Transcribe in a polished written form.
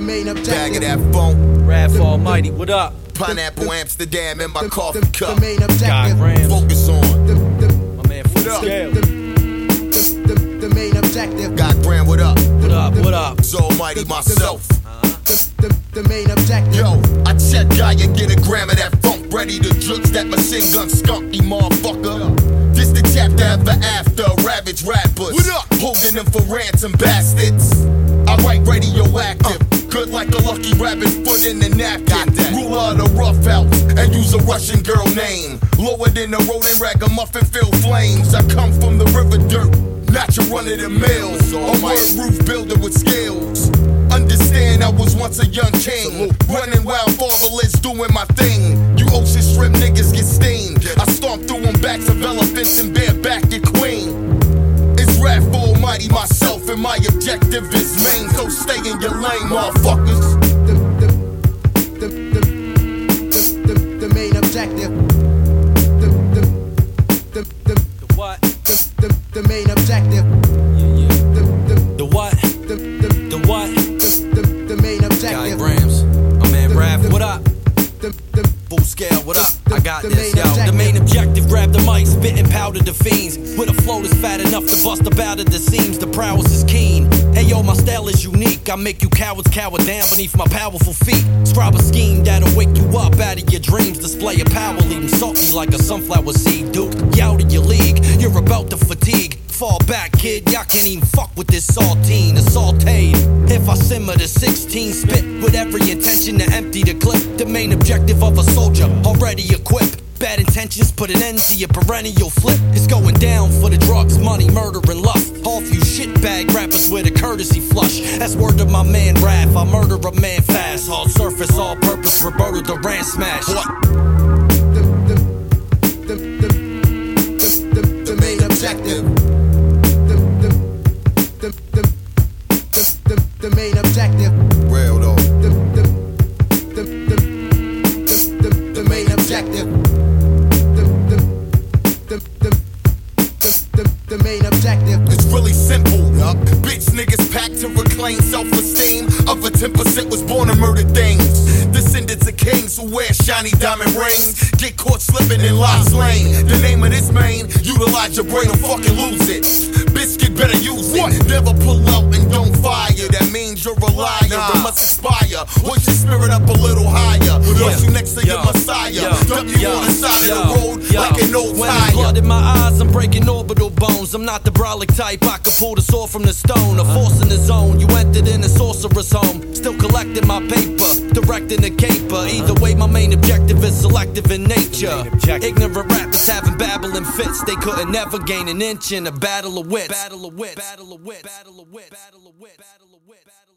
main objective. Bag of that funk. Raph Almighty, what up? Pineapple Amsterdam in my coffee cup. The main objective. God Grams. Focus on. My man Full up? Scale. The main objective. God Graham, what up? What up, what up? It's Almighty myself. The main objective. Yo, I check guy and get a gram of that funk. Ready to jukes that machine gun skunky motherfucker. This the chapter ever after ravage rappers. What up? Holding them for ransom bastards. I write radioactive. Good like a lucky rabbit foot in the napkin. Rule of the rough house and use a Russian girl name. Lower than the rodent ragamuffin filled flames. I come from the river dirt, not your run of the mill. A word roof builder with skills. Understand I was once a young king, running wild fatherless, doing my thing. You ocean shrimp niggas get stained. I stomp through them backs of elephants and bareback your queen. It's Raph Almighty myself and my objective is main. So stay in your lane, motherfuckers. The main objective. The what? The main objective. The what? The what? The main God objective. Grams. My man Raph, what up? Full Scale, what up? I got this, yo. The main objective, grab the mic, spit and powder the fiends. With a flow that's fat enough to bust about at the seams. The prowess is keen. Hey yo, my style is unique. I make you cowards cower down beneath my powerful feet. Scribe a scheme that'll wake you up out of your dreams. Display your power, leave them salty like a sunflower seed. Duke, you out of your league. You're about to fatigue. Fall back, kid, y'all can't even fuck with this saltine. It's sauteed. If I simmer to 16, spit with every intention to empty the clip. The main objective of a soldier, already equipped. Bad intentions put an end to your perennial flip. It's going down for the drugs, money, murder, and lust. All few shitbag rappers with a courtesy flush. That's word of my man Raph. I murder a man fast. Hard surface, all purpose, Roberto Duran smash. What? The main objective. The main objective. Real though. The main objective. The main objective. It's really simple, bitch niggas packed to reclaim self-esteem. Other 10% was born to murder things. Descendants of kings who wear shiny diamond rings. Get caught slipping in Lost Lane. The name of this main, utilize your brain or fucking lose it. Biscuit better use it. Never pull out and don't fire. That means you're a liar. It must expire. Hoist your spirit up a little higher. Once you next to your messiah. Dump you on the side of the road like an old when there's blood tire. in my eyes, I'm breaking orbital bones. I'm not the brolic type, I could pull the sword from the stone. A force in the zone, you entered in a sorcerer's home. Still collecting my paper, directing the caper. Either way, my main objective is selective in nature. Ignorant rappers having babbling fits. They couldn't never gain an inch in a battle of wits. Battle of wits. Battle of wits. Battle of wits. Battle of wits. Battle of wits.